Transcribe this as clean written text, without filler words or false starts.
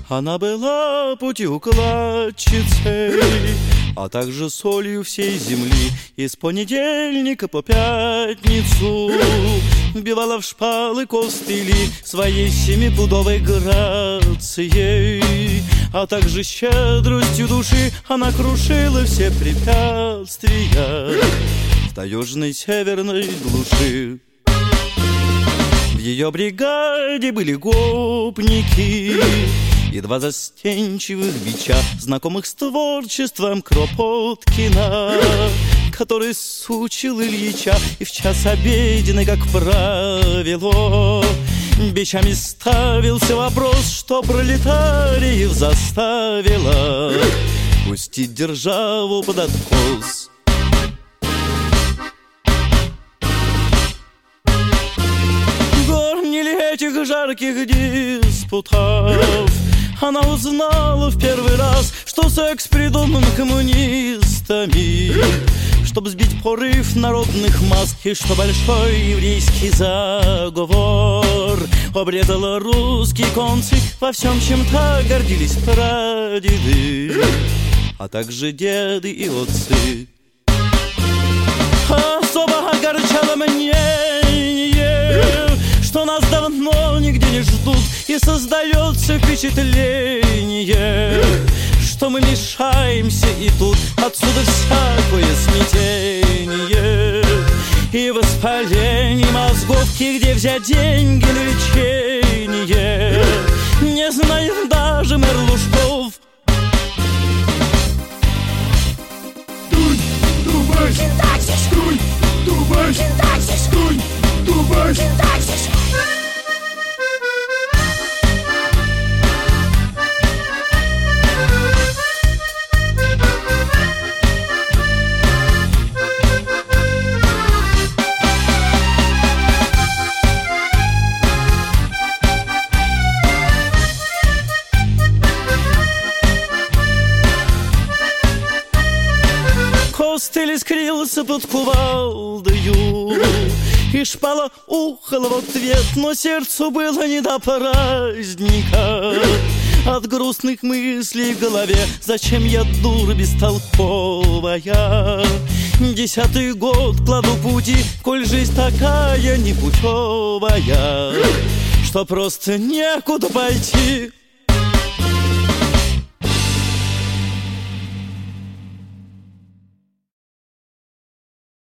Она была путеукладчицей, а также солью всей земли. И с понедельника по пятницу вбивала в шпалы костыли своей семипудовой грацией, а также щедростью души она крушила все препятствия в таежной северной глуши. В ее бригаде были гопники и два застенчивых бича, знакомых с творчеством Кропоткина, который сучил Ильича и в час обеденный, как правило, бичами ставился вопрос, что пролетариев заставило пустить державу под откос. Горнили этих жарких диспутов она узнала в первый раз, что секс придуман коммунистами, чтобы сбить порыв народных масс, и что большой еврейский заговор обрезал русские концы во всем, чем так гордились прадеды, а также деды и отцы. Особо огорчало мнение, что нас давно нигде не ждут, и создается впечатление, что мы мешаемся и тут. Отсюда всякое смятение и воспаление мозгов, и где взять деньги на лечение не знает даже мэр Лужков. Дунь, дубаш, синтаксис, дунь, дубаш, синтаксис, дунь, дубаш, синтаксис. Костыль искрился под кувалдою, и шпала ухала в ответ, но сердцу было не до праздника от грустных мыслей в голове. Зачем я, дура бестолковая, 10-й год кладу пути, коль жизнь такая непутевая, что просто некуда пойти.